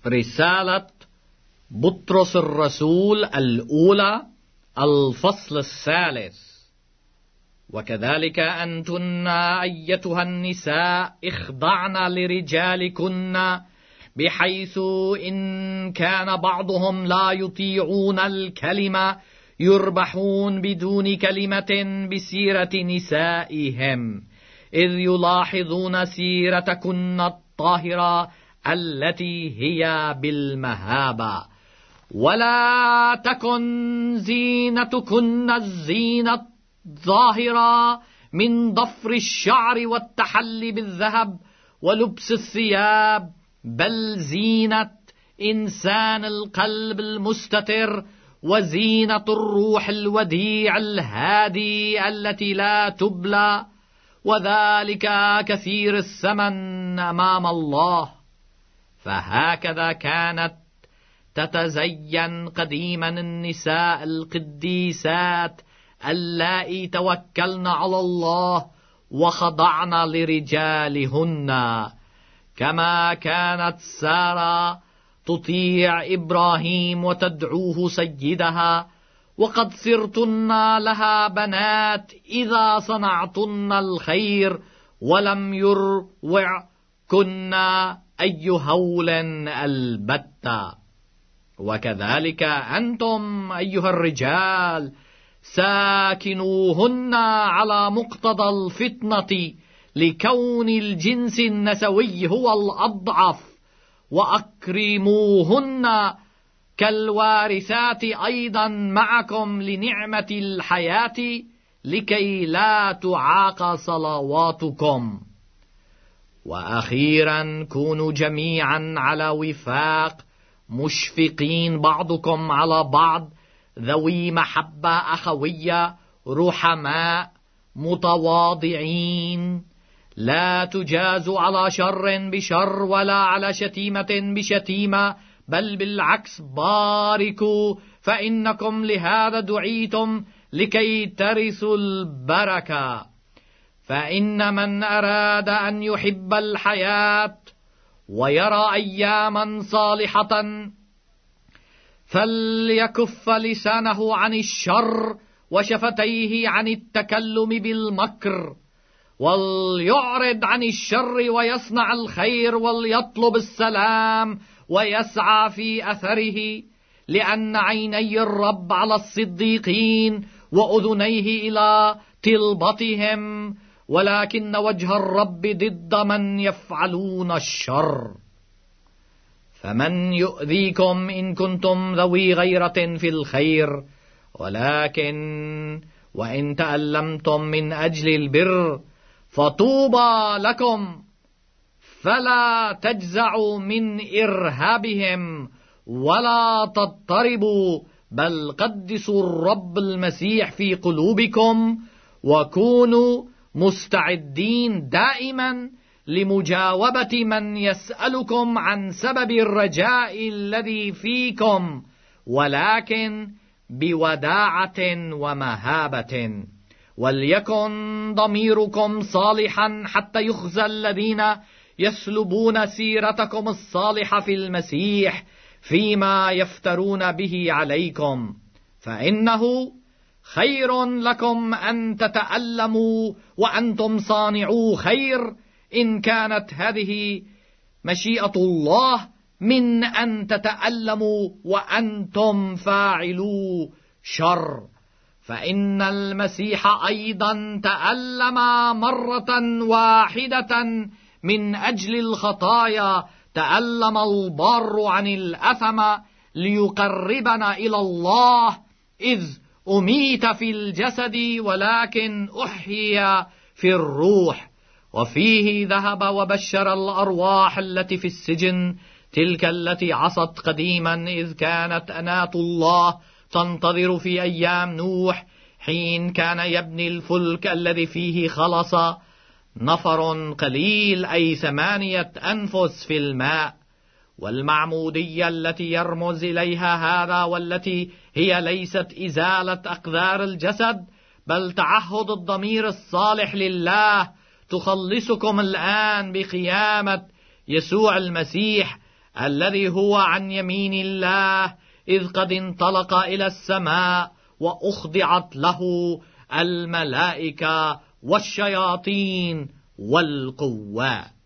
رسالة بطرس الرسول الأولى الفصل 3. وكذلك أنتن أيتها النساء اخضعن لرجالكن، بحيث إن كان بعضهم لا يطيعون الكلمة يربحون بدون كلمة بسيرة نسائهم، إذ يلاحظون سيرتكن الطاهرة التي هي بالمهابة. ولا تكن زينتكن الزينة الظاهرة من ضفر الشعر والتحلي بالذهب ولبس الثياب، بل زينة إنسان القلب المستتر، وزينة الروح الوديع الهادي التي لا تبلى، وذلك كثير الثمن أمام الله. فهكذا كانت تتزين قديما النساء القديسات اللائي توكلن على الله وخضعن لرجالهن، كما كانت سارة تطيع إبراهيم وتدعوه سيدها، وقد صرتن لها بنات إذا صنعتن الخير ولم يروعكن أي هول البتة. وكذلك أنتم أيها الرجال ساكنوهن على مقتضى الفطنة، لكون الجنس النسوي هو الأضعف، وأكرموهن كالوارثات أيضا معكم لنعمة الحياة، لكي لا تعاق صلواتكم. وأخيرا كونوا جميعا على وفاق، مشفقين بعضكم على بعض، ذوي محبة أخوية، رحماء، متواضعين، لا تجازوا على شر بشر ولا على شتيمة بشتيمة، بل بالعكس باركوا، فإنكم لهذا دعيتم لكي ترثوا البركة. فإن من أراد أن يحب الحياة ويرى أياما صالحة فليكف لسانه عن الشر وشفتيه عن التكلم بالمكر، وليعرض عن الشر ويصنع الخير، وليطلب السلام ويسعى في أثره، لأن عيني الرب على الصديقين وأذنيه إلى طلبتهم، ولكن وجه الرب ضد من يفعلون الشر. فمن يؤذيكم إن كنتم ذوي غيرة في الخير، ولكن وإن تألمتم من أجل البر فطوبى لكم، فلا تجزعوا من إرهابهم ولا تضطربوا، بل قدسوا الرب المسيح في قلوبكم، وكونوا مستعدين دائما لمجاوبة من يسألكم عن سبب الرجاء الذي فيكم، ولكن بوداعة ومهابة. وليكن ضميركم صالحا حتى يخزى الذين يسلبون سيرتكم الصالحة في المسيح فيما يفترون به عليكم، فإنه خير لكم أن تتألموا وأنتم صانعوا خير، إن كانت هذه مشيئة الله، من أن تتألموا وأنتم فاعلوا شر. فإن المسيح أيضا تألم مرة واحدة من أجل الخطايا، تألم البار عن الأثم ليقربنا إلى الله، إذ أميت في الجسد ولكن أحيي في الروح. وفيه ذهب وبشر الأرواح التي في السجن، تلك التي عصت قديما، إذ كانت أناة الله تنتظر في أيام نوح، حين كان يبني الفلك الذي فيه خلص نفر قليل، أي 8 أنفس في الماء. والمعمودية التي يرمز إليها هذا، والتي هي ليست إزالة أقدار الجسد، بل تعهد الضمير الصالح لله، تخلصكم الآن بقيامة يسوع المسيح، الذي هو عن يمين الله، إذ قد انطلق إلى السماء وأخضعت له الملائكة والشياطين والقوات.